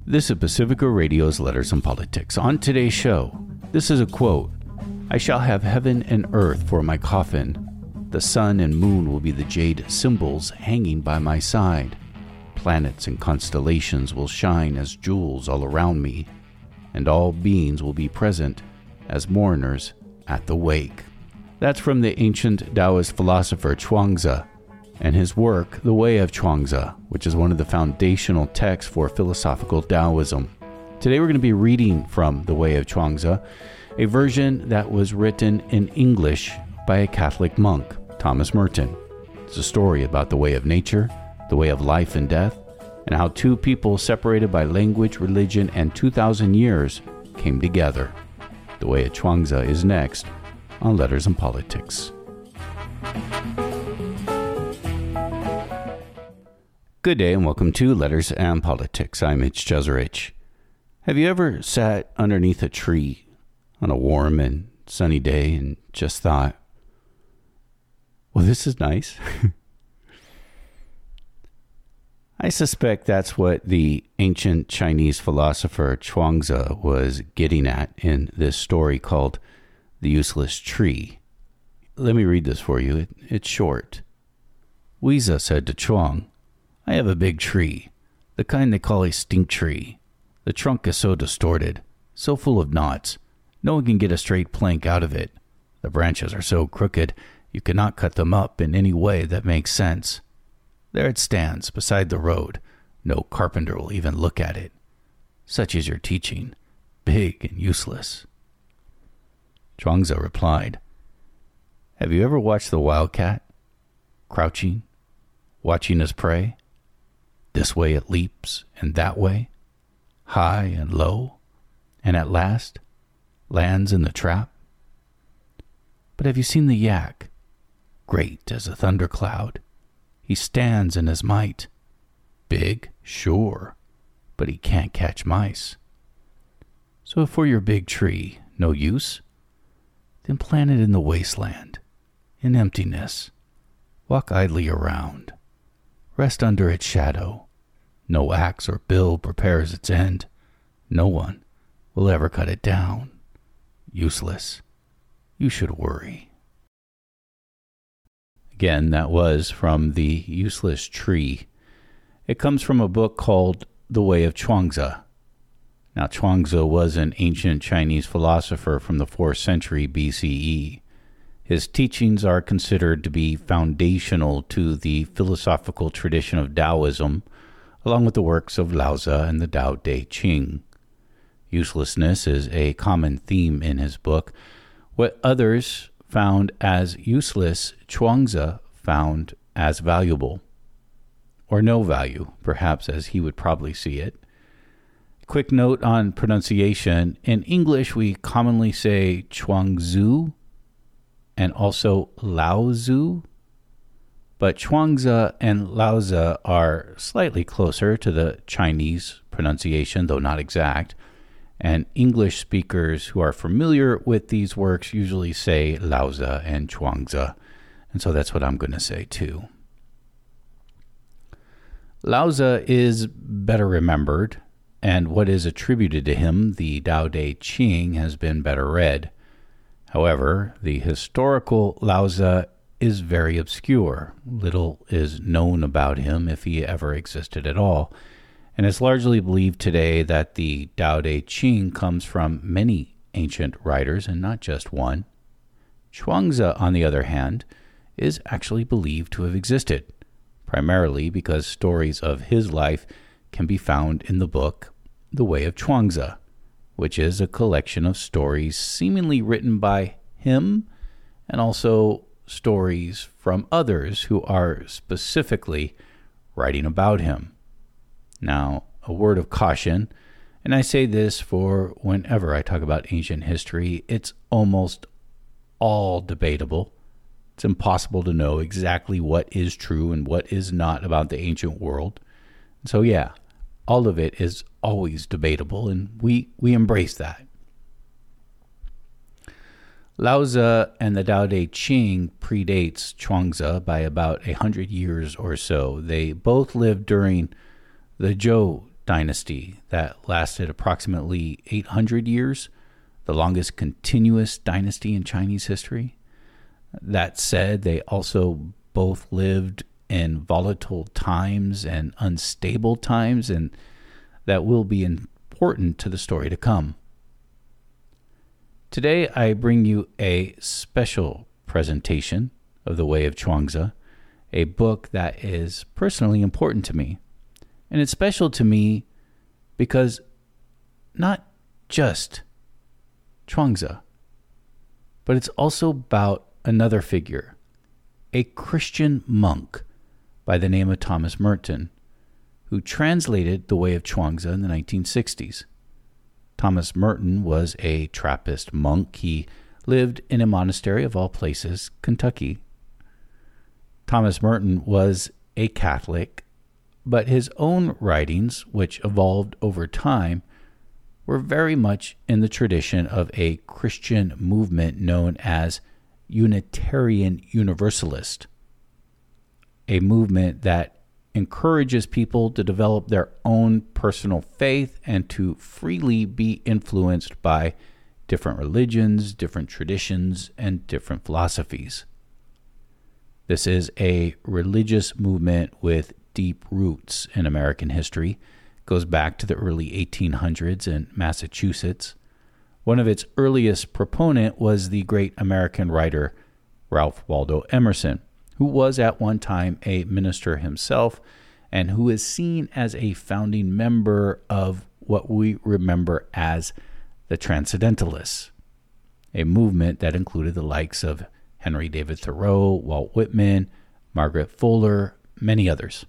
This is Pacifica Radio's Letters and Politics. On today's show, this is a quote. I shall have heaven and earth for my coffin. The sun and moon will be the jade symbols hanging by my side. Planets and constellations will shine as jewels all around me, and all beings will be present as mourners at the wake. That's from the ancient Taoist philosopher Chuang-Tzu and his work, The Way of Chuang-Tzu, which is one of the foundational texts for philosophical Taoism. Today we're going to be reading from The Way of Chuang-Tzu, a version that was written in English by a Catholic monk, Thomas Merton. It's a story about the way of nature, the way of life and death, and how two people separated by language, religion, and 2,000 years came together. The Way of Chuang-Tzu is next on Letters and Politics. Good day and welcome to Letters and Politics. I'm Mitch Jeserich. Have you ever sat underneath a tree on a warm and sunny day and just thought, well, this is nice? I suspect that's what the ancient Chinese philosopher Chuang-Tzu was getting at in this story called The Useless Tree. Let me read this for you. It's short. Weeza said to Chuang, I have a big tree, the kind they call a stink tree. The trunk is so distorted, so full of knots, no one can get a straight plank out of it. The branches are so crooked, you cannot cut them up in any way that makes sense. There it stands, beside the road. No carpenter will even look at it. Such is your teaching, big and useless. Chuang-Tzu replied, Have you ever watched the wildcat? Crouching, watching his prey? This way it leaps, and that way, high and low, and at last lands in the trap. But have you seen the yak? Great as a thundercloud. He stands in his might. Big, sure, but he can't catch mice. So if for your big tree no use, then plant it in the wasteland, in emptiness. Walk idly around. Rest under its shadow. No axe or bill prepares its end. No one will ever cut it down. Useless. You should worry. Again, that was from The Useless Tree. It comes from a book called The Way of Chuang-Tzu. Now, Chuang-Tzu was an ancient Chinese philosopher from the 4th century BCE. His teachings are considered to be foundational to the philosophical tradition of Taoism, along with the works of Lao-Tzu and the Tao Te Ching. Uselessness is a common theme in his book. What others found as useless, Chuang-Tzu found as valuable, or no value, perhaps as he would probably see it. Quick note on pronunciation. In English, we commonly say Chuang-Tzu and also Lao-Tzu, but Chuang-Tzu and Lao-Tzu are slightly closer to the Chinese pronunciation, though not exact. And English speakers who are familiar with these works usually say Lao-Tzu and Chuang-Tzu. And so that's what I'm going to say too. Lao-Tzu is better remembered, and what is attributed to him, the Tao Te Ching, has been better read. However, the historical Lao-Tzu is very obscure. Little is known about him, if he ever existed at all. And it's largely believed today that the Tao Te Ching comes from many ancient writers and not just one. Chuang-Tzu, on the other hand, is actually believed to have existed, primarily because stories of his life can be found in the book The Way of Chuang-Tzu, which is a collection of stories seemingly written by him and also stories from others who are specifically writing about him. Now, a word of caution, and I say this for whenever I talk about ancient history, it's almost all debatable. It's impossible to know exactly what is true and what is not about the ancient world. So yeah, all of it is always debatable, and we embrace that. Lao-Tzu and the Tao Te Ching predates Chuang-Tzu by about 100 years or so. They both lived during the Zhou dynasty that lasted approximately 800 years, the longest continuous dynasty in Chinese history. That said, they also both lived in volatile times and unstable times, and that will be important to the story to come. Today, I bring you a special presentation of The Way of Chuang-Tzu, a book that is personally important to me. And it's special to me because not just Chuang-Tzu, but it's also about another figure, a Christian monk by the name of Thomas Merton, who translated The Way of Chuang-Tzu in the 1960s. Thomas Merton was a Trappist monk. He lived in a monastery, of all places, Kentucky. Thomas Merton was a Catholic, but his own writings, which evolved over time, were very much in the tradition of a Christian movement known as Unitarian Universalist, a movement that encourages people to develop their own personal faith and to freely be influenced by different religions, different traditions, and different philosophies. This is a religious movement with deep roots in American history. It goes back to the early 1800s in Massachusetts. One of its earliest proponent was the great American writer Ralph Waldo Emerson, who was at one time a minister himself and who is seen as a founding member of what we remember as the Transcendentalists, a movement that included the likes of Henry David Thoreau, Walt Whitman, Margaret Fuller, many others.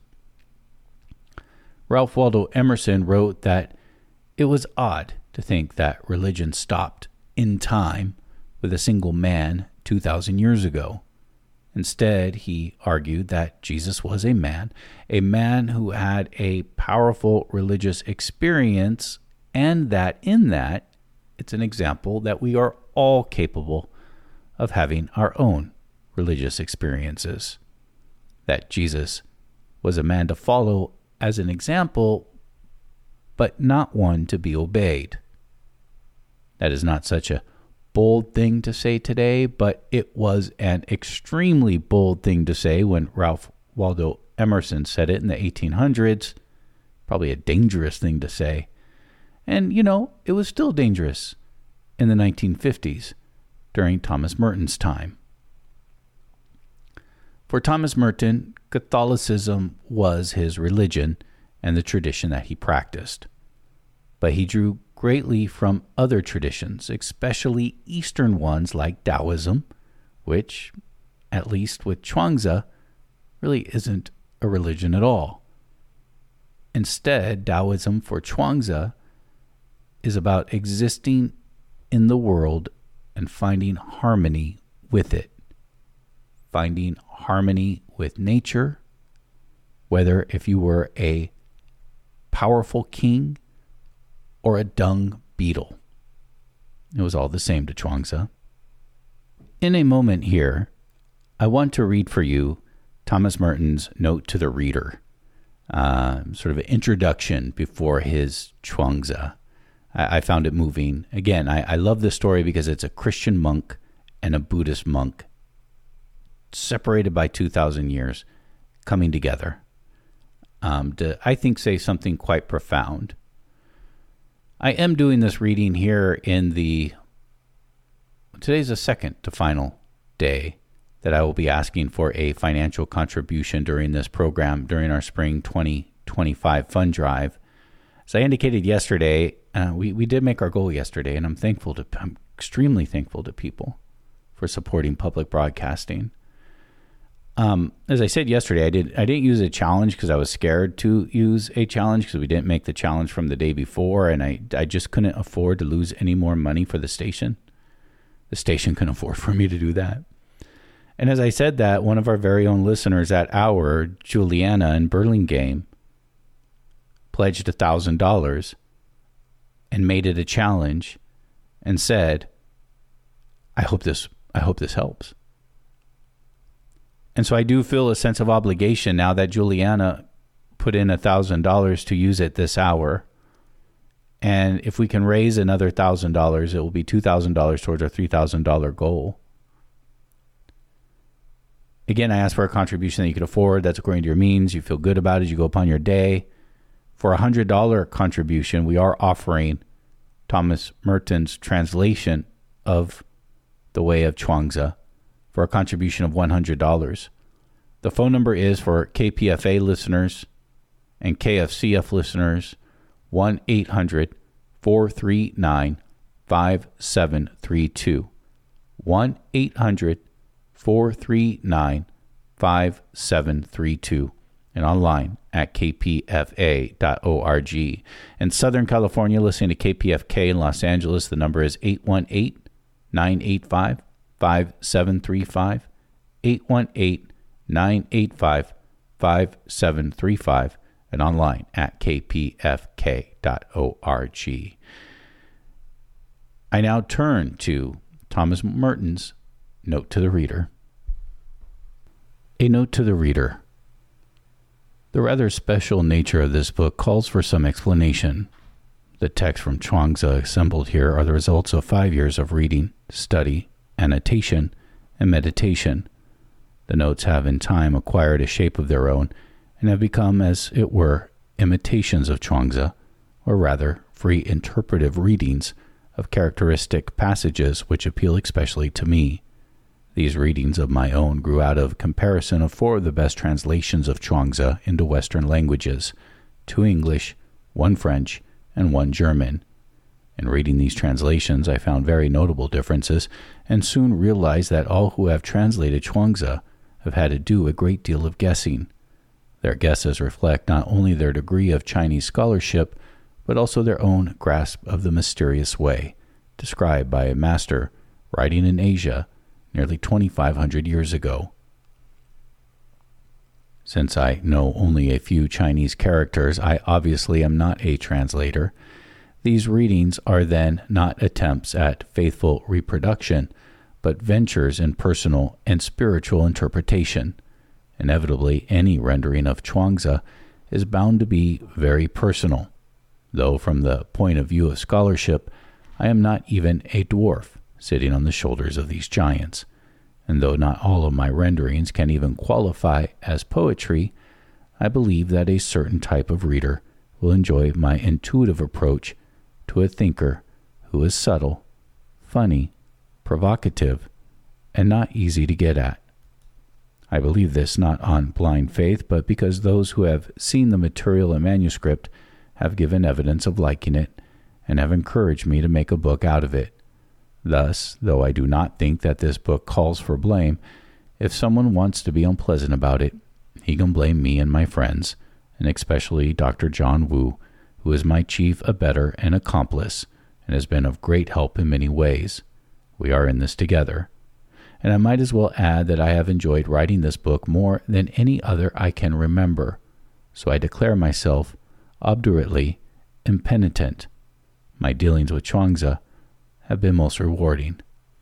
Ralph Waldo Emerson wrote that it was odd to think that religion stopped in time with a single man 2,000 years ago. Instead, he argued that Jesus was a man who had a powerful religious experience, and that in that, it's an example that we are all capable of having our own religious experiences. That Jesus was a man to follow as an example, but not one to be obeyed. That is not such a bold thing to say today, but it was an extremely bold thing to say when Ralph Waldo Emerson said it in the 1800s. Probably a dangerous thing to say. And, it was still dangerous in the 1950s during Thomas Merton's time. For Thomas Merton, Catholicism was his religion and the tradition that he practiced. But he drew greatly from other traditions, especially Eastern ones like Taoism, which, at least with Chuang-Tzu, really isn't a religion at all. Instead, Taoism for Chuang-Tzu is about existing in the world and finding harmony with it. Finding harmony with nature, whether if you were a powerful king or a dung beetle. It was all the same to Chuang-Tzu. In a moment here, I want to read for you Thomas Merton's note to the reader, sort of an introduction before his Chuang-Tzu. I found it moving. Again, I love this story because it's a Christian monk and a Buddhist monk separated by 2,000 years coming together to, I think, say something quite profound. I am doing this reading here today's the second to final day that I will be asking for a financial contribution during this program, during our spring 2025 fund drive. As I indicated yesterday, we did make our goal yesterday, and I'm extremely thankful to people for supporting public broadcasting. As I said yesterday, I didn't use a challenge because I was scared to use a challenge because we didn't make the challenge from the day before, and I just couldn't afford to lose any more money for the station. The station couldn't afford for me to do that. And as I said that, one of our very own listeners at Hour, Juliana in Burlingame, pledged $1,000 and made it a challenge and said, I hope this helps. And so I do feel a sense of obligation now that Juliana put in $1,000 to use it this hour. And if we can raise another $1,000, it will be $2,000 towards our $3,000 goal. Again, I ask for a contribution that you can afford. That's according to your means. You feel good about it as you go upon your day. For a $100 contribution, we are offering Thomas Merton's translation of The Way of Chuang-Tzu for a contribution of $100. The phone number is for KPFA listeners and KFCF listeners, 1-800-439-5732. 1-800-439-5732. And online at kpfa.org. In Southern California, listening to KPFK in Los Angeles, the number is 818-985-5735. 818-985-5735. And online at kpfk.org. I now turn to Thomas Merton's Note to the Reader. A note to the reader. The rather special nature of this book calls for some explanation. The texts from Chuang-Tzu assembled here are the results of 5 years of reading, study, annotation, and meditation. The notes have in time acquired a shape of their own and have become, as it were, imitations of Chuang-Tzu, or rather, free interpretive readings of characteristic passages which appeal especially to me. These readings of my own grew out of comparison of 4 of the best translations of Chuang-Tzu into Western languages, 2 English, 1 French, and 1 German. In reading these translations, I found very notable differences, and soon realized that all who have translated Chuang-Tzu have had to do a great deal of guessing. Their guesses reflect not only their degree of Chinese scholarship, but also their own grasp of the mysterious way, described by a master writing in Asia nearly 2,500 years ago. Since I know only a few Chinese characters, I obviously am not a translator. These readings are then not attempts at faithful reproduction, but ventures in personal and spiritual interpretation. Inevitably, any rendering of Chuang-Tzu is bound to be very personal, though from the point of view of scholarship, I am not even a dwarf sitting on the shoulders of these giants. And though not all of my renderings can even qualify as poetry, I believe that a certain type of reader will enjoy my intuitive approach to a thinker who is subtle, funny, provocative, and not easy to get at. I believe this not on blind faith, but because those who have seen the material and manuscript have given evidence of liking it and have encouraged me to make a book out of it. Thus, though I do not think that this book calls for blame, if someone wants to be unpleasant about it, he can blame me and my friends, and especially Dr. John Wu, who is my chief abettor and accomplice, and has been of great help in many ways. We are in this together. And I might as well add that I have enjoyed writing this book more than any other I can remember, so I declare myself obdurately impenitent. My dealings with Chuang-Tzu have been most rewarding.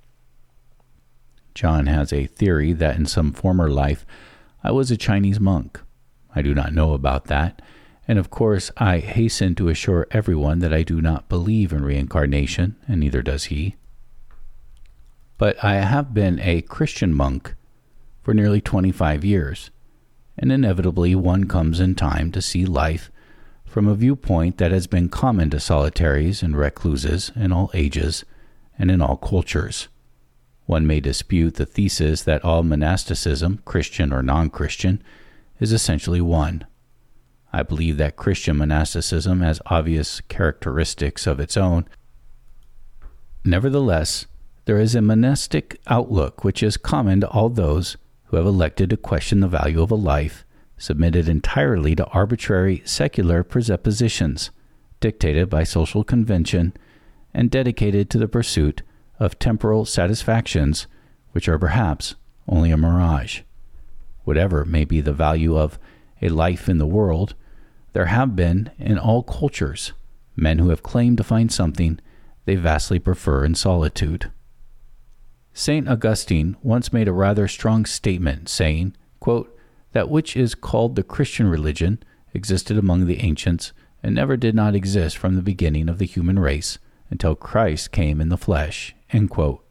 John has a theory that in some former life I was a Chinese monk. I do not know about that, and of course I hasten to assure everyone that I do not believe in reincarnation, and neither does he. But I have been a Christian monk for nearly 25 years, and inevitably one comes in time to see life from a viewpoint that has been common to solitaries and recluses in all ages and in all cultures. One may dispute the thesis that all monasticism, Christian or non-Christian, is essentially one. I believe that Christian monasticism has obvious characteristics of its own. Nevertheless, there is a monastic outlook which is common to all those who have elected to question the value of a life submitted entirely to arbitrary secular presuppositions, dictated by social convention, and dedicated to the pursuit of temporal satisfactions which are perhaps only a mirage. Whatever may be the value of a life in the world, there have been, in all cultures, men who have claimed to find something they vastly prefer in solitude. St. Augustine once made a rather strong statement, saying, quote, "That which is called the Christian religion existed among the ancients and never did not exist from the beginning of the human race until Christ came in the flesh." End quote.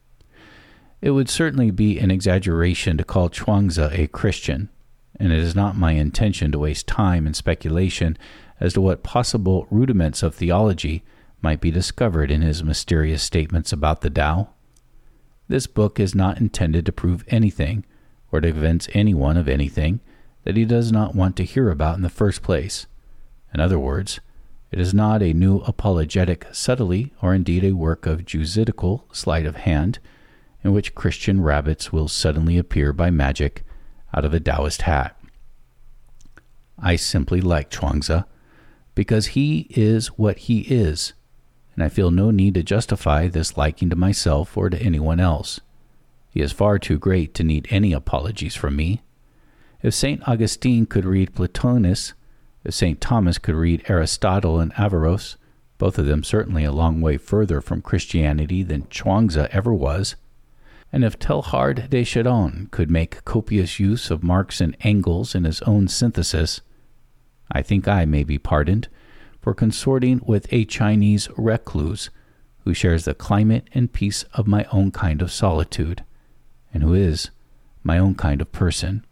It would certainly be an exaggeration to call Chuang-Tzu a Christian, and it is not my intention to waste time in speculation as to what possible rudiments of theology might be discovered in his mysterious statements about the Tao. This book is not intended to prove anything or to convince anyone of anything that he does not want to hear about in the first place. In other words, it is not a new apologetic subtlety or indeed a work of Jesuitical sleight of hand in which Christian rabbits will suddenly appear by magic out of a Taoist hat. I simply like Chuang-Tzu because he is what he is, and I feel no need to justify this liking to myself or to anyone else. He is far too great to need any apologies from me. If St. Augustine could read Plotinus, if St. Thomas could read Aristotle and Averroes, both of them certainly a long way further from Christianity than Chuang-Tzu ever was, and if Teilhard de Chardin could make copious use of Marx and Engels in his own synthesis, I think I may be pardoned for consorting with a Chinese recluse who shares the climate and peace of my own kind of solitude, and who is my own kind of person.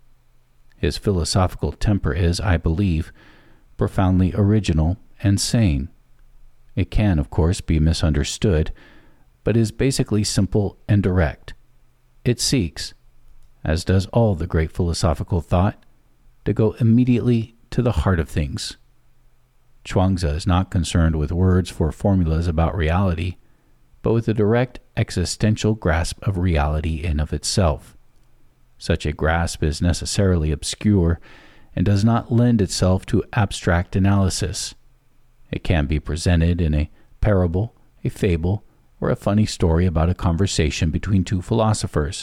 His philosophical temper is, I believe, profoundly original and sane. It can, of course, be misunderstood, but is basically simple and direct. It seeks, as does all the great philosophical thought, to go immediately to the heart of things. Chuang-Tzu is not concerned with words for formulas about reality, but with a direct existential grasp of reality in of itself. Such a grasp is necessarily obscure and does not lend itself to abstract analysis. It can be presented in a parable, a fable, or a funny story about a conversation between two philosophers.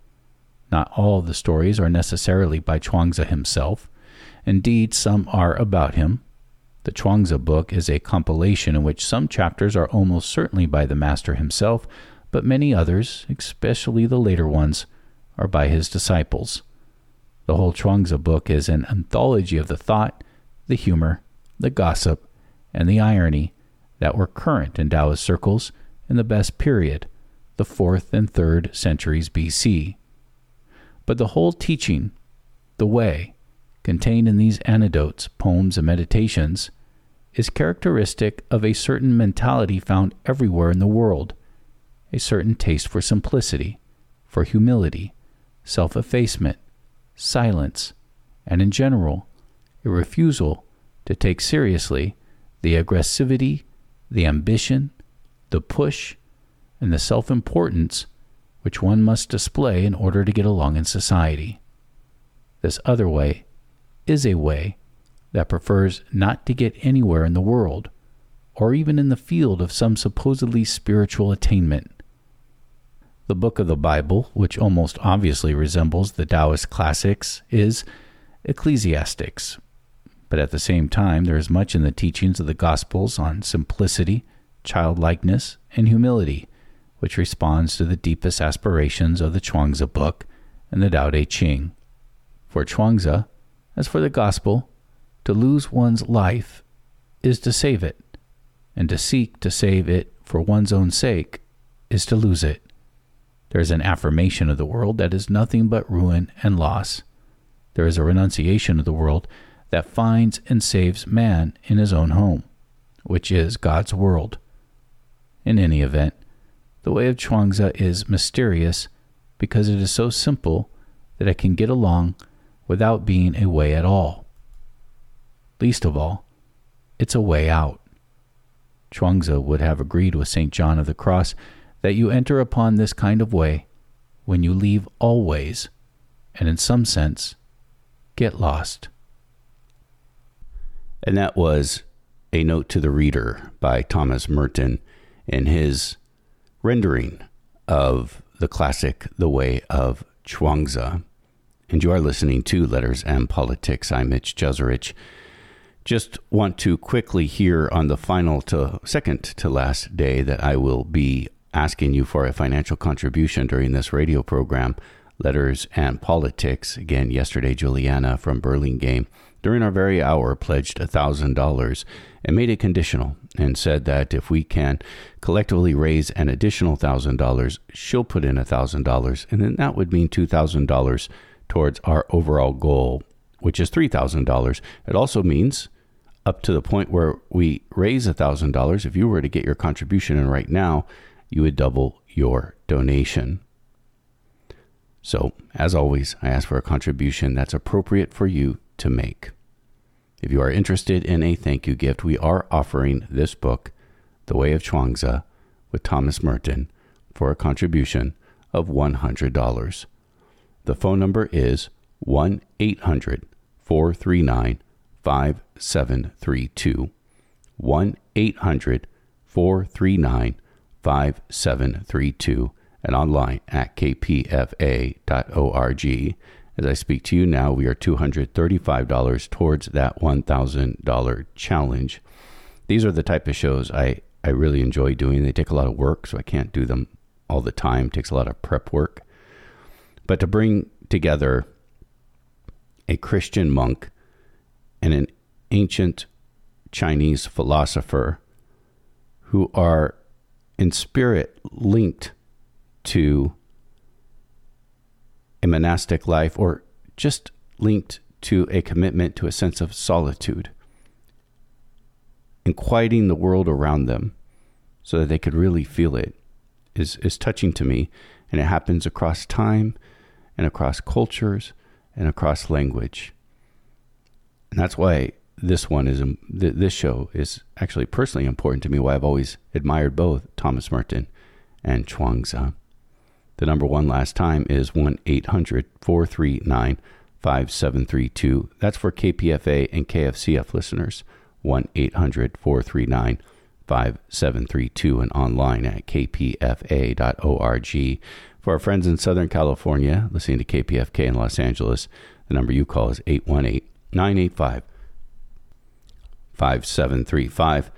Not all the stories are necessarily by Chuang-Tzu himself. Indeed, some are about him. The Chuang-Tzu book is a compilation in which some chapters are almost certainly by the master himself, but many others, especially the later ones, are by his disciples. The whole Chuang-Tzu book is an anthology of the thought, the humor, the gossip, and the irony that were current in Taoist circles in the best period, the 4th and 3rd centuries BC. But the whole teaching, the way, contained in these anecdotes, poems, and meditations, is characteristic of a certain mentality found everywhere in the world, a certain taste for simplicity, for humility, self-effacement, silence, and in general, a refusal to take seriously the aggressivity, the ambition, the push, and the self-importance which one must display in order to get along in society. This other way is a way that prefers not to get anywhere in the world, or even in the field of some supposedly spiritual attainment. The book of the Bible, which almost obviously resembles the Taoist classics, is Ecclesiastes. But at the same time, there is much in the teachings of the Gospels on simplicity, childlikeness, and humility, which responds to the deepest aspirations of the Chuang-Tzu book and the Tao Te Ching. For Chuang-Tzu, as for the Gospel, to lose one's life is to save it, and to seek to save it for one's own sake is to lose it. There is an affirmation of the world that is nothing but ruin and loss. There is a renunciation of the world that finds and saves man in his own home, which is God's world. In any event, the way of Chuang-Tzu is mysterious because it is so simple that it can get along without being a way at all. Least of all, it's a way out. Chuang-Tzu would have agreed with St. John of the Cross that you enter upon this kind of way when you leave all ways, and in some sense, get lost. And that was A Note to the Reader by Thomas Merton in his rendering of the classic The Way of Chuang-Tzu. And you are listening to Letters and Politics. I'm Mitch Jeserich. Just want to quickly here on the second to last day that I will be asking you for a financial contribution during this radio program, Letters and Politics. Again, yesterday, Juliana from Burlingame, during our very hour, pledged $1,000 and made it conditional and said that if we can collectively raise an additional $1,000, she'll put in $1,000, and then that would mean $2,000 towards our overall goal, which is $3,000. It also means up to the point where we raise $1,000, if you were to get your contribution in right now, you would double your donation. So, as always, I ask for a contribution that's appropriate for you to make. If you are interested in a thank you gift, we are offering this book, The Way of Chuang-Tzu, with Thomas Merton, for a contribution of $100. The phone number is 1-800-439-5732. 1-800-439-5732. And online at kpfa.org. As I speak to you now, we are $235 towards that $1,000 challenge. These are the type of shows I really enjoy doing. They take a lot of work, so I can't do them all the time. It takes a lot of prep work. But to bring together a Christian monk and an ancient Chinese philosopher who are in spirit linked to a monastic life, or just linked to a commitment to a sense of solitude, and quieting the world around them so that they could really feel it, is touching to me. And it happens across time and across cultures and across language. And that's why this show is actually personally important to me, why I've always admired both Thomas Merton and Chuang-Tzu. The number one last time is 1-800-439-5732. That's for KPFA and KFCF listeners. 1-800-439-5732 and online at kpfa.org. For our friends in Southern California listening to KPFK in Los Angeles, the number you call is 818-985-5735.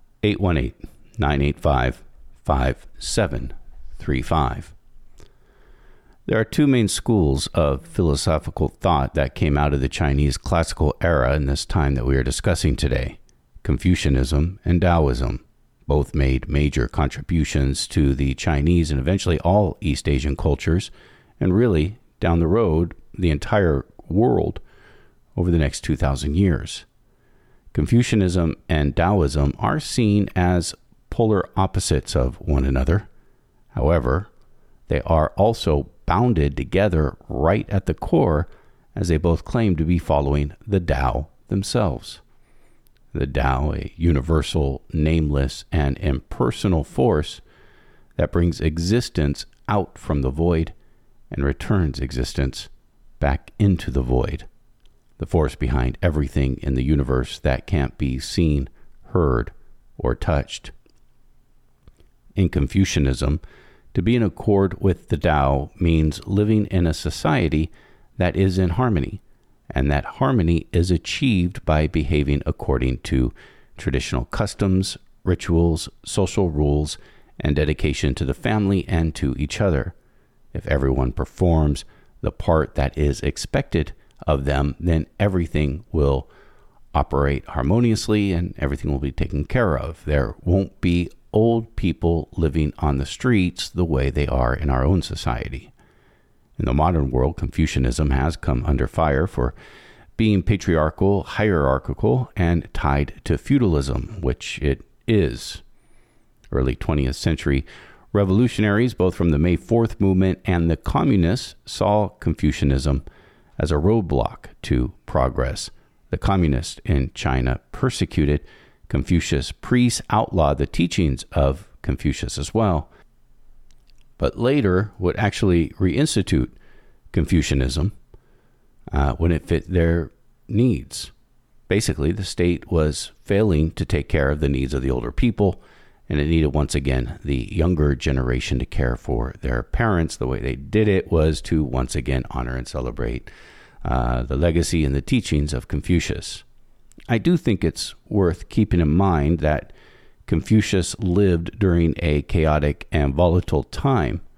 818-985-5735. There are two main schools of philosophical thought that came out of the Chinese classical era in this time that we are discussing today: Confucianism and Taoism. Both made major contributions to the Chinese and eventually all East Asian cultures, and really, down the road, the entire world over the next 2,000 years. Confucianism and Taoism are seen as polar opposites of one another. However, they are also bounded together right at the core, as they both claim to be following the Tao themselves. The Tao, a universal, nameless, and impersonal force that brings existence out from the void and returns existence back into the void. The force behind everything in the universe that can't be seen, heard, or touched. In Confucianism, to be in accord with the Tao means living in a society that is in harmony, and that harmony is achieved by behaving according to traditional customs, rituals, social rules, and dedication to the family and to each other. If everyone performs the part that is expected of them, then everything will operate harmoniously and everything will be taken care of. There won't be old people living on the streets the way they are in our own society. In the modern world, Confucianism has come under fire for being patriarchal, hierarchical, and tied to feudalism, which it is. Early 20th century revolutionaries, both from the May 4th movement and the communists, saw Confucianism as a roadblock to progress. The communists in China persecuted Confucius. Priests outlawed the teachings of Confucius as well, but later would actually reinstitute Confucianism when it fit their needs. Basically, the state was failing to take care of the needs of the older people, and it needed once again the younger generation to care for their parents. The way they did it was to once again honor and celebrate the legacy and the teachings of Confucius. I do think it's worth keeping in mind that Confucius lived during a chaotic and volatile time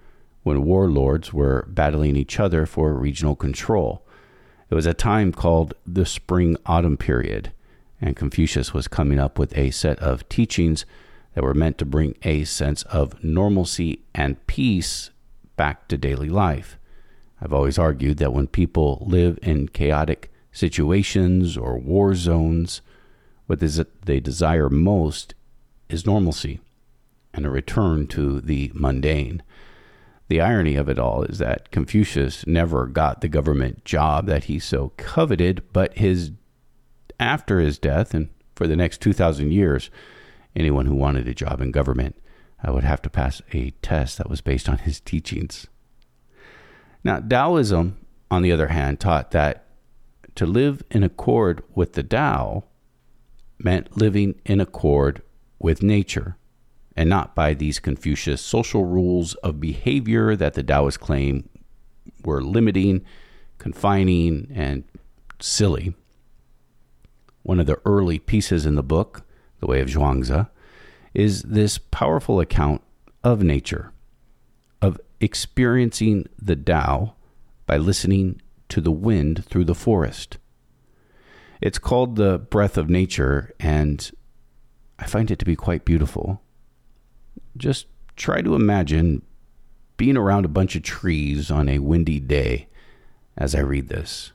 when warlords were battling each other for regional control. It was a time called the Spring-Autumn period, and Confucius was coming up with a set of teachings that were meant to bring a sense of normalcy and peace back to daily life. I've always argued that when people live in chaotic situations or war zones, what they desire most is normalcy and a return to the mundane. The irony of it all is that Confucius never got the government job that he so coveted, but after his death and for the next 2,000 years, anyone who wanted a job in government would have to pass a test that was based on his teachings. Now, Taoism, on the other hand, taught that to live in accord with the Tao meant living in accord with nature, and not by these Confucius social rules of behavior that the Taoists claim were limiting, confining, and silly. One of the early pieces in the book, The Way of Zhuangzi, is this powerful account of nature, of experiencing the Tao by listening to the wind through the forest. It's called the breath of nature, and I find it to be quite beautiful. Just try to imagine being around a bunch of trees on a windy day as I read this.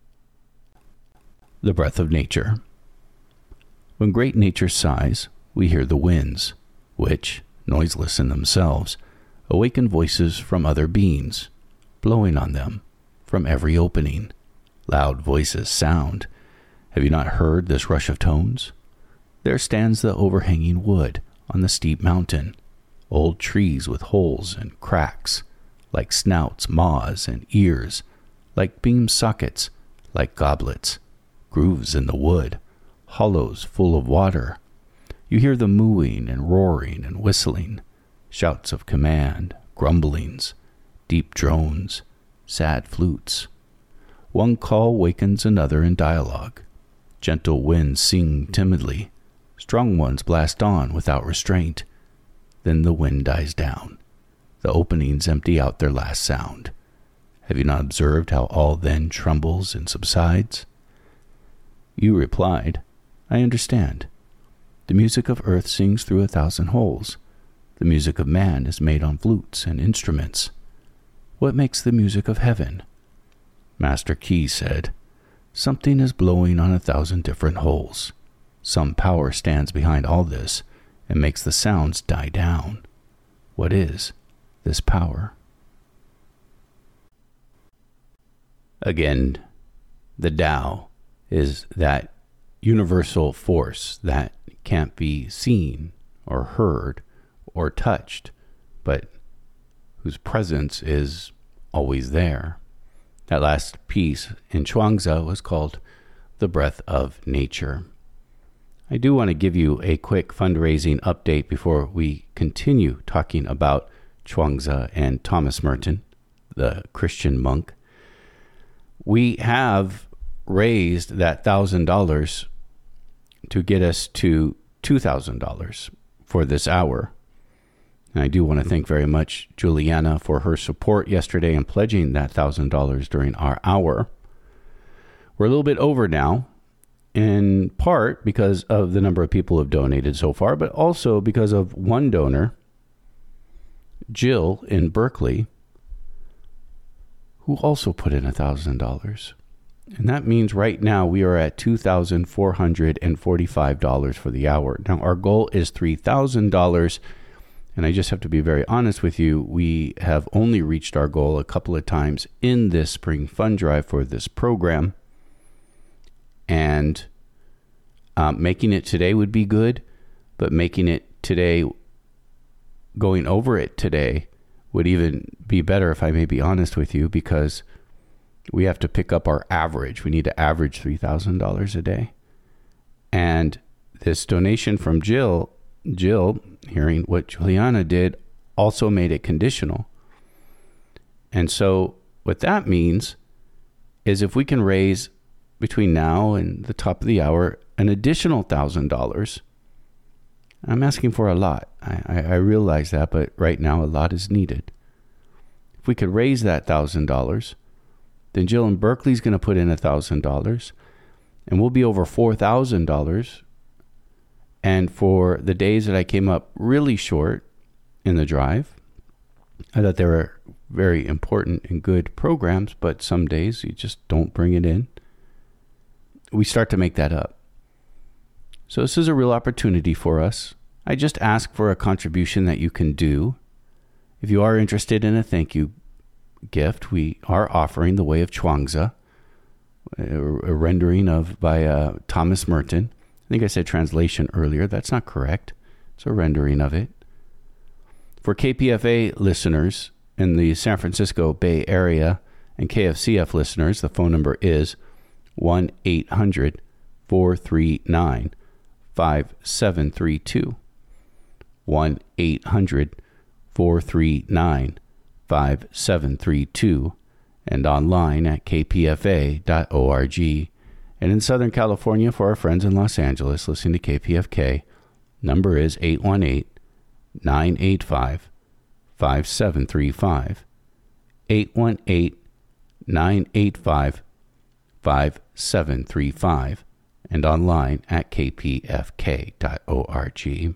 The breath of nature. When great nature sighs, we hear the winds, which, noiseless in themselves, awaken voices from other beings, blowing on them from every opening. Loud voices sound. Have you not heard this rush of tones? There stands the overhanging wood on the steep mountain, old trees with holes and cracks, like snouts, maws, and ears, like beam sockets, like goblets, grooves in the wood, hollows full of water. You hear the mooing and roaring and whistling, shouts of command, grumblings, deep drones, sad flutes. One call wakens another in dialogue. Gentle winds sing timidly. Strong ones blast on without restraint. Then the wind dies down. The openings empty out their last sound. Have you not observed how all then trembles and subsides? You replied, I understand. The music of earth sings through 1,000 holes. The music of man is made on flutes and instruments. What makes the music of heaven? Master Qi said, something is blowing on 1,000 different holes. Some power stands behind all this and makes the sounds die down. What is this power? Again, the Tao is that universal force that can't be seen or heard or touched, but whose presence is always there. That last piece in Chuangzi was called The Breath of Nature. I do want to give you a quick fundraising update before we continue talking about Chuangzi and Thomas Merton, the Christian monk. We have raised that $1,000 to get us to $2,000 for this hour. And I do want to thank very much Juliana for her support yesterday in pledging that $1,000 during our hour. We're a little bit over now, in part because of the number of people who have donated so far, but also because of one donor, Jill in Berkeley, who also put in $1,000. And that means right now we are at $2,445 for the hour. Now our goal is $3,000. And I just have to be very honest with you, we have only reached our goal a couple of times in this spring fund drive for this program. And making it today would be good, but making it today, going over it today, would even be better, if I may be honest with you, because we have to pick up our average. We need to average $3,000 a day. And this donation from Jill, hearing what Juliana did, also made it conditional. And so what that means is if we can raise between now and the top of the hour an additional $1,000, I'm asking for a lot. I realize that, but right now a lot is needed. we could raise that $1,000, then Jill in Berkeley's going to put in $1,000, and we'll be over $4,000. And for the days that I came up really short in the drive, I thought they were very important and good programs, but some days you just don't bring it in. We start to make that up. So this is a real opportunity for us. I just ask for a contribution that you can do. If you are interested in a thank you gift, we are offering The Way of Chuang-Tzu, a rendering by Thomas Merton. I think I said translation earlier. That's not correct. It's a rendering of it. For KPFA listeners in the San Francisco Bay Area and KFCF listeners, the phone number is 1-800-439-5732. 1-800-439-5732, and online at kpfa.org. And in Southern California, for our friends in Los Angeles listening to KPFK, number is 818-985-5735. 818-985-5735, and online at kpfk.org.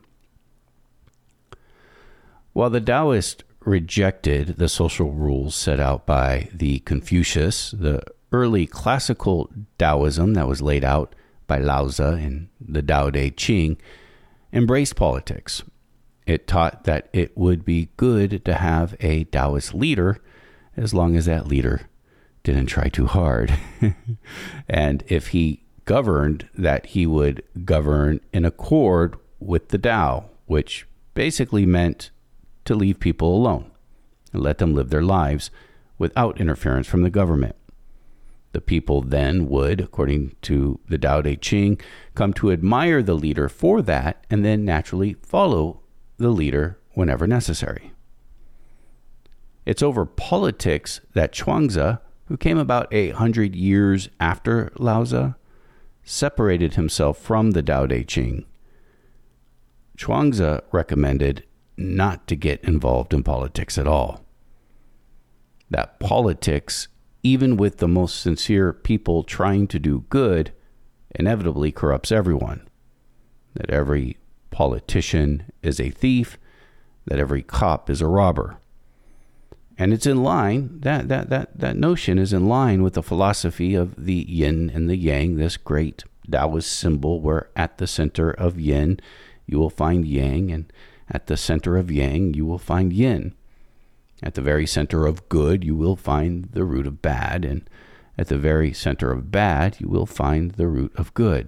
While the Taoists rejected the social rules set out by the Confucius, the early classical Taoism that was laid out by Lao Tzu in the Tao Te Ching embraced politics. It taught that it would be good to have a Taoist leader as long as that leader didn't try too hard. And if he governed, that he would govern in accord with the Tao, which basically meant to leave people alone and let them live their lives without interference from the government. The people then would, according to the Tao Te Ching, come to admire the leader for that and then naturally follow the leader whenever necessary. It's over politics that Chuang-Tzu, who came about 800 years after Lao Tzu, separated himself from the Tao Te Ching. Chuang-Tzu recommended not to get involved in politics at all. That politics, even with the most sincere people trying to do good, inevitably corrupts everyone. That every politician is a thief, that every cop is a robber. And it's in line, that notion is in line with the philosophy of the yin and the yang, this great Taoist symbol where at the center of yin you will find yang, and at the center of yang you will find yin. At the very center of good you will find the root of bad, and at the very center of bad you will find the root of good.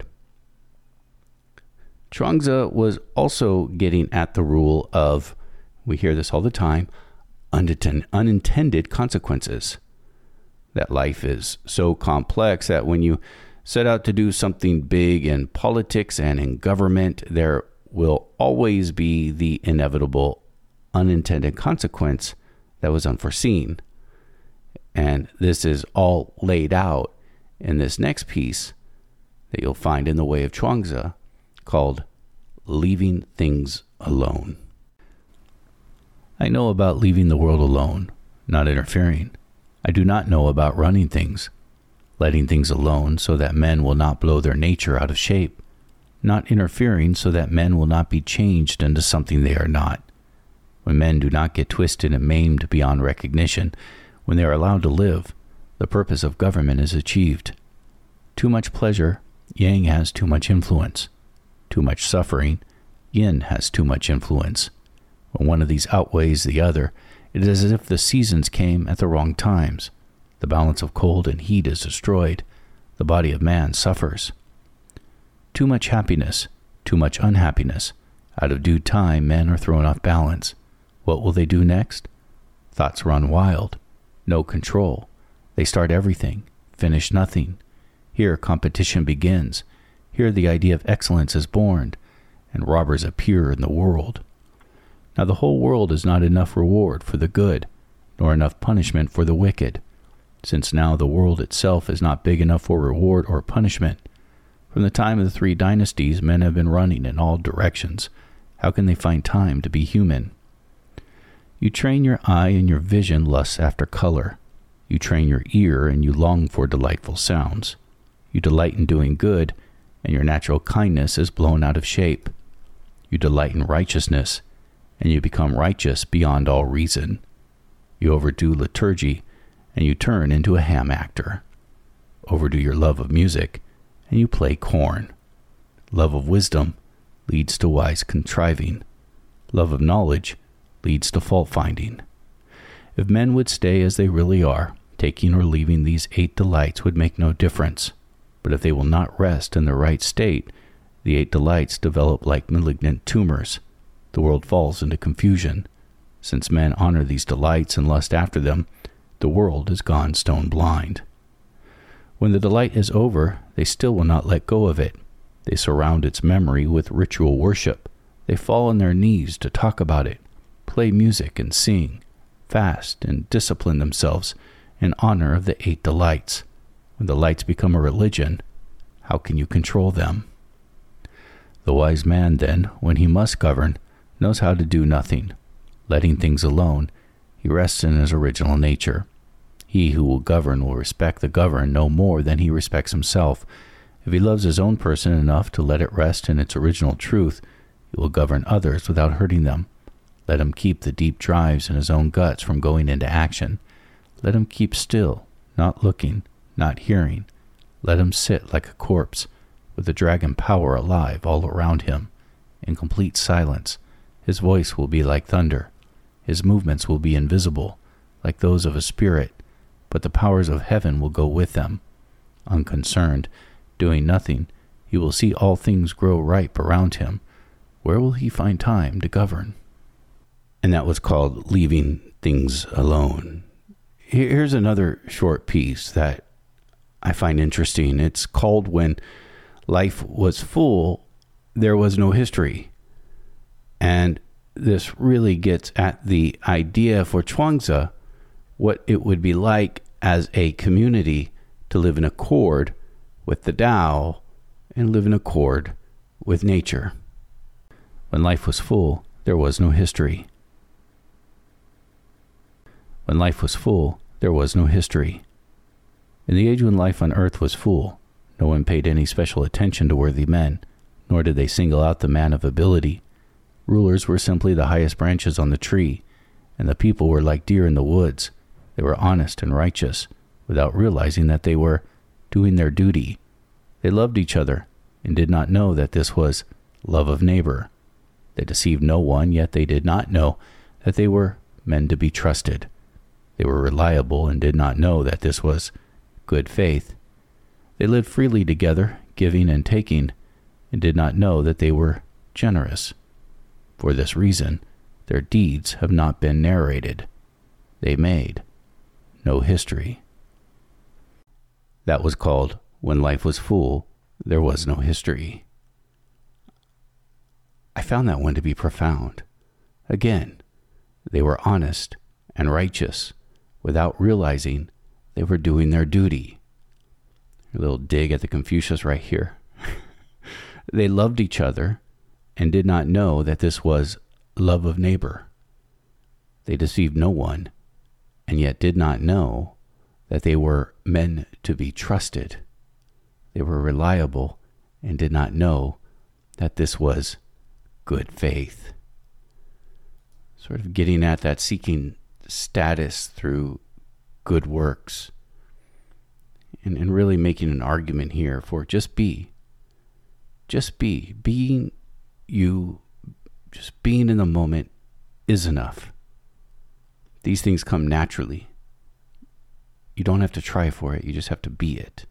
Chuang-Tzu was also getting at the rule of, we hear this all the time, unintended consequences. That life is so complex that when you set out to do something big in politics and in government, there will always be the inevitable unintended consequence that was unforeseen. And this is all laid out in this next piece that you'll find in The Way of Chuang-Tzu, called Leaving Things Alone. I know about leaving the world alone, not interfering. I do not know about running things, letting things alone so that men will not blow their nature out of shape, not interfering so that men will not be changed into something they are not. When men do not get twisted and maimed beyond recognition, when they are allowed to live, the purpose of government is achieved. Too much pleasure, yang has too much influence. Too much suffering, yin has too much influence. When one of these outweighs the other, it is as if the seasons came at the wrong times. The balance of cold and heat is destroyed. The body of man suffers. Too much happiness, too much unhappiness. Out of due time, men are thrown off balance. What will they do next? Thoughts run wild. No control. They start everything, finish nothing. Here competition begins. Here the idea of excellence is born, and robbers appear in the world. Now the whole world is not enough reward for the good, nor enough punishment for the wicked, since now the world itself is not big enough for reward or punishment. From the time of the 3 dynasties, men have been running in all directions. How can they find time to be human? You train your eye and your vision lusts after color. You train your ear and you long for delightful sounds. You delight in doing good, and your natural kindness is blown out of shape. You delight in righteousness, and you become righteous beyond all reason. You overdo liturgy, and you turn into a ham actor. Overdo your love of music, and you play corn. Love of wisdom leads to wise contriving. Love of knowledge leads to fault-finding. If men would stay as they really are, taking or leaving these 8 delights would make no difference. But if they will not rest in the right state, the 8 delights develop like malignant tumors. The world falls into confusion. Since men honor these delights and lust after them, the world is gone stone blind. When the delight is over, they still will not let go of it. They surround its memory with ritual worship. They fall on their knees to talk about it, play music and sing, fast and discipline themselves in honor of the 8 delights. When delights become a religion, how can you control them? The wise man, then, when he must govern, knows how to do nothing. Letting things alone, he rests in his original nature. He who will govern will respect the governed no more than he respects himself. If he loves his own person enough to let it rest in its original truth, he will govern others without hurting them. Let him keep the deep drives in his own guts from going into action. Let him keep still, not looking, not hearing. Let him sit like a corpse, with the dragon power alive all around him. In complete silence, his voice will be like thunder. His movements will be invisible, like those of a spirit, but the powers of heaven will go with them. Unconcerned, doing nothing, he will see all things grow ripe around him. Where will he find time to govern? And that was called Leaving Things Alone. Here's another short piece that I find interesting. It's called When Life Was Full, There Was No History. And this really gets at the idea for Chuang-Tzu, what it would be like as a community to live in accord with the Tao and live in accord with nature. When life was full, there was no history. When life was full, there was no history. In the age when life on earth was full, no one paid any special attention to worthy men, nor did they single out the man of ability. Rulers were simply the highest branches on the tree, and the people were like deer in the woods. They were honest and righteous, without realizing that they were doing their duty. They loved each other, and did not know that this was love of neighbor. They deceived no one, yet they did not know that they were men to be trusted. They were reliable, and did not know that this was good faith. They lived freely together, giving and taking, and did not know that they were generous. For this reason, their deeds have not been narrated. They made no history. That was called When Life Was Full, There Was No History. I found that one to be profound. Again, they were honest and righteous without realizing they were doing their duty. A little dig at the Confucius right here. They loved each other and did not know that this was love of neighbor. They deceived no one, and yet did not know that they were men to be trusted. They were reliable and did not know that this was good faith. Sort of getting at that seeking status through good works. And really making an argument here for just be. Just be. Being you, just being in the moment is enough. These things come naturally. You don't have to try for it. You just have to be it.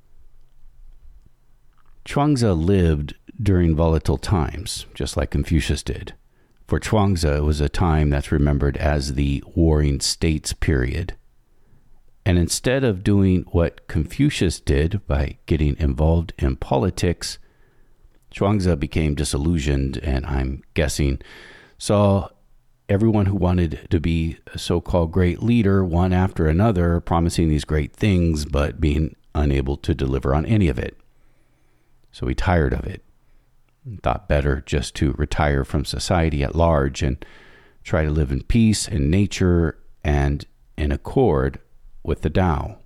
Chuang-Tzu lived during volatile times, just like Confucius did. For Chuang-Tzu, it was a time that's remembered as the Warring States period. And instead of doing what Confucius did by getting involved in politics, Chuang-Tzu became disillusioned, and I'm guessing saw everyone who wanted to be a so-called great leader, one after another, promising these great things, but being unable to deliver on any of it. So he tired of it, and thought better just to retire from society at large and try to live in peace in nature and in accord with the Tao.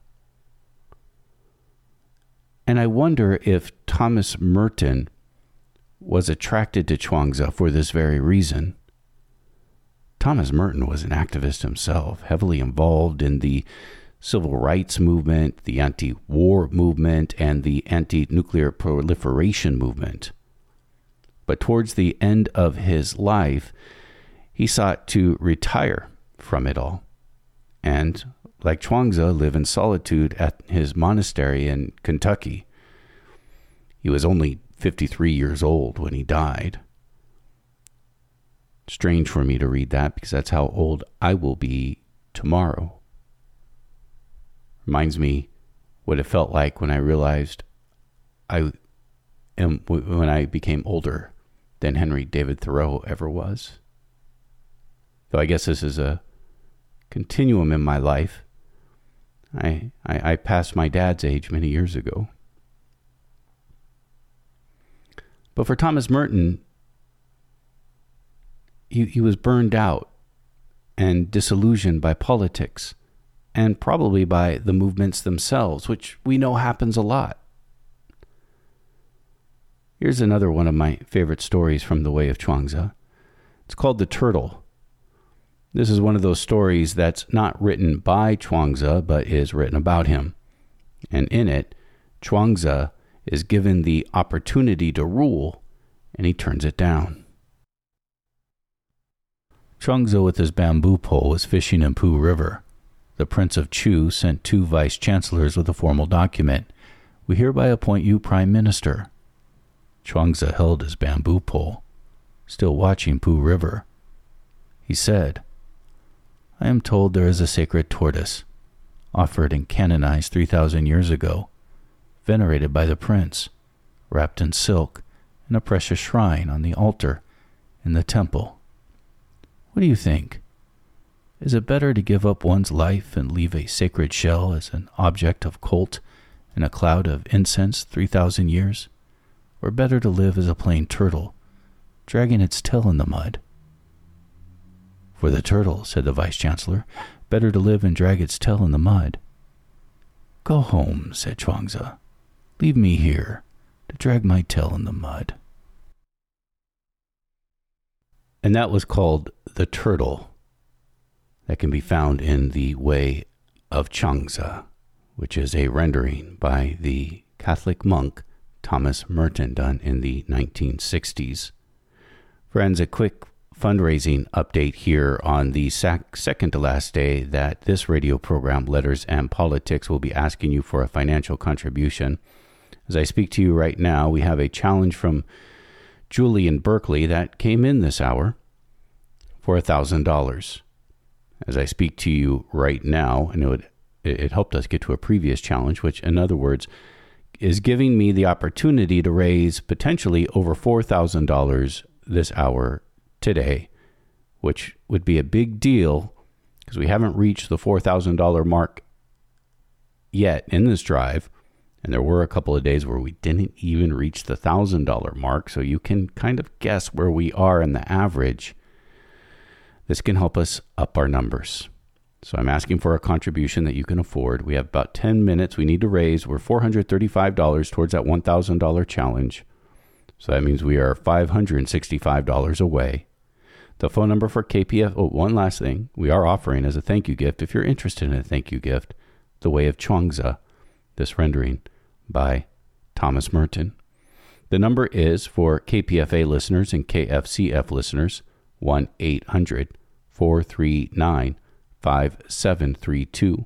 And I wonder if Thomas Merton was attracted to Chuang-Tzu for this very reason. Thomas Merton was an activist himself, heavily involved in the civil rights movement, the anti-war movement, and the anti-nuclear proliferation movement. But towards the end of his life, he sought to retire from it all, and, like Chuang-Tzu, live in solitude at his monastery in Kentucky. He was only 53 years old when he died. Strange for me to read that because that's how old I will be tomorrow. Reminds me what it felt like when I realized when I became older than Henry David Thoreau ever was. Though I guess this is a continuum in my life. I passed my dad's age many years ago. But for Thomas Merton, he was burned out and disillusioned by politics and probably by the movements themselves, which we know happens a lot. Here's another one of my favorite stories from The Way of Chuang-Tzu. It's called The Turtle. This is one of those stories that's not written by Chuang-Tzu, but is written about him. And in it, Chuang-Tzu is given the opportunity to rule, and he turns it down. Chuang-Tzu with his bamboo pole was fishing in Pooh River. The Prince of Chu sent 2 vice-chancellors with a formal document. We hereby appoint you Prime Minister. Chuang-Tzu held his bamboo pole, still watching Pooh River. He said, I am told there is a sacred tortoise, offered and canonized 3,000 years ago, venerated by the prince, wrapped in silk, in a precious shrine on the altar in the temple. What do you think? Is it better to give up one's life and leave a sacred shell as an object of cult in a cloud of incense 3,000 years? Or better to live as a plain turtle, dragging its tail in the mud? For the turtle, said the vice-chancellor, better to live and drag its tail in the mud. Go home, said Chuang-Tzu. Leave me here to drag my tail in the mud. And that was called The Turtle. That can be found in The Way of Chuang-Tzu, which is a rendering by the Catholic monk Thomas Merton done in the 1960s. Friends, a quick fundraising update here on the second to last day that this radio program, Letters and Politics, will be asking you for a financial contribution. As I speak to you right now, we have a challenge from Julie in Berkeley that came in this hour for $1,000. As I speak to you right now, I know it helped us get to a previous challenge, which in other words is giving me the opportunity to raise potentially over $4,000 this hour today, which would be a big deal because we haven't reached the $4,000 mark yet in this drive. And there were a couple of days where we didn't even reach the $1,000 mark. So you can kind of guess where we are in the average. This can help us up our numbers. So I'm asking for a contribution that you can afford. We have about 10 minutes we need to raise. We're $435 towards that $1,000 challenge. So that means we are $565 away. The phone number for KPF, one last thing, we are offering as a thank you gift, if you're interested in a thank you gift, The Way of Chuang-Tzu, this rendering by Thomas Merton. The number is for KPFA listeners and KFCF listeners, 1-800-439-5732,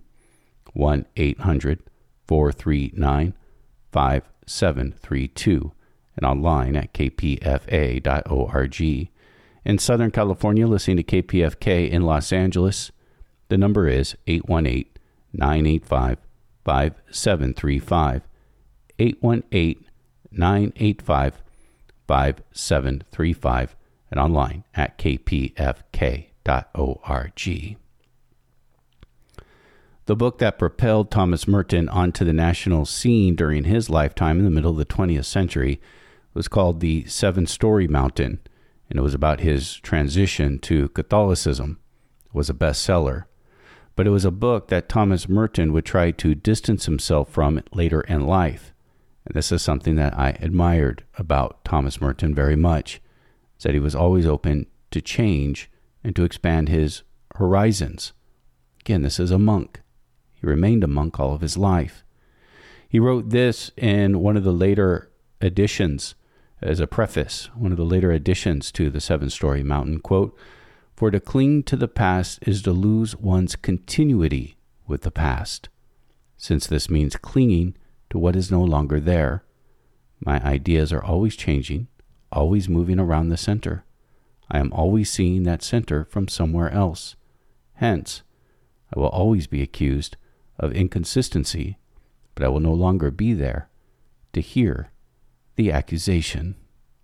1-800-439-5732, and online at kpfa.org. In Southern California, listening to KPFK in Los Angeles, the number is 818-985-5735, 818-985-5735, and online at kpfk.org. The book that propelled Thomas Merton onto the national scene during his lifetime in the middle of the 20th century was called The Seven-Story Mountain, and it was about his transition to Catholicism. It was a bestseller, but it was a book that Thomas Merton would try to distance himself from later in life. And this is something that I admired about Thomas Merton very much, is that he was always open to change and to expand his horizons. Again, this is a monk. He remained a monk all of his life. He wrote this in one of the later editions, as a preface, one of the later additions to the Seven-Storey Mountain, quote, "For to cling to the past is to lose one's continuity with the past. Since this means clinging to what is no longer there, my ideas are always changing, always moving around the center. I am always seeing that center from somewhere else. Hence, I will always be accused of inconsistency, but I will no longer be there to hear the accusation."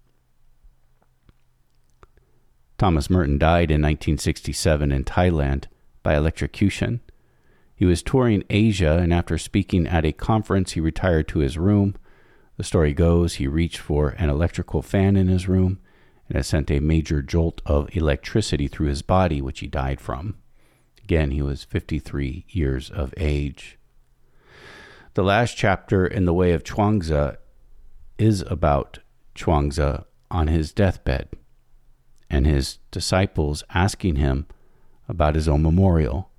Thomas Merton died in 1967 in Thailand by electrocution. He was touring Asia, and after speaking at a conference, he retired to his room. The story goes he reached for an electrical fan in his room, and it sent a major jolt of electricity through his body, which he died from. Again, he was 53 years of age. The last chapter in The Way of Chuang-Tzu is about Chuang-Tzu on his deathbed and his disciples asking him about his own memorial.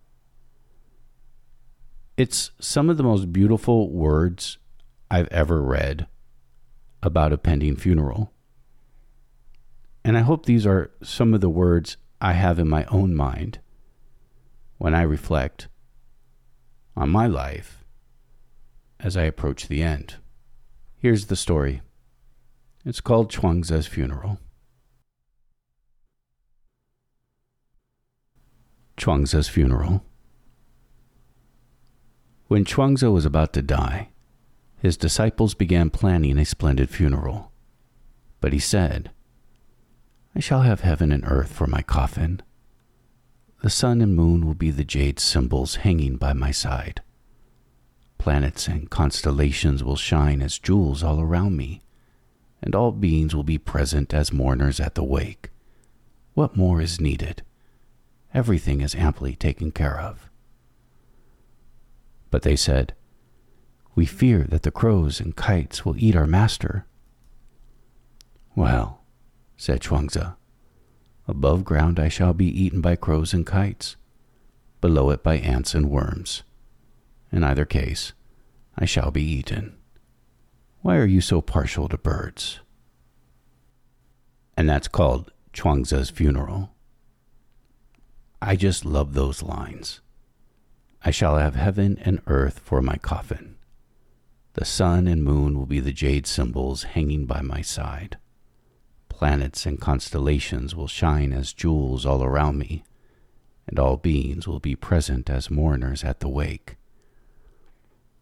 It's some of the most beautiful words I've ever read about a pending funeral. And I hope these are some of the words I have in my own mind when I reflect on my life as I approach the end. Here's the story. It's called Chuang-Tzu's Funeral. Chuang-Tzu's Funeral. When Chuang-Tzu was about to die, his disciples began planning a splendid funeral. But he said, "I shall have heaven and earth for my coffin. The sun and moon will be the jade symbols hanging by my side. Planets and constellations will shine as jewels all around me, and all beings will be present as mourners at the wake. What more is needed? Everything is amply taken care of." But they said, "We fear that the crows and kites will eat our master." "Well," said Chuang-Tzu, "above ground I shall be eaten by crows and kites, below it by ants and worms. In either case, I shall be eaten. Why are you so partial to birds?" And that's called Chuang-Tzu's Funeral. I just love those lines. I shall have heaven and earth for my coffin. The sun and moon will be the jade symbols hanging by my side. Planets and constellations will shine as jewels all around me, and all beings will be present as mourners at the wake.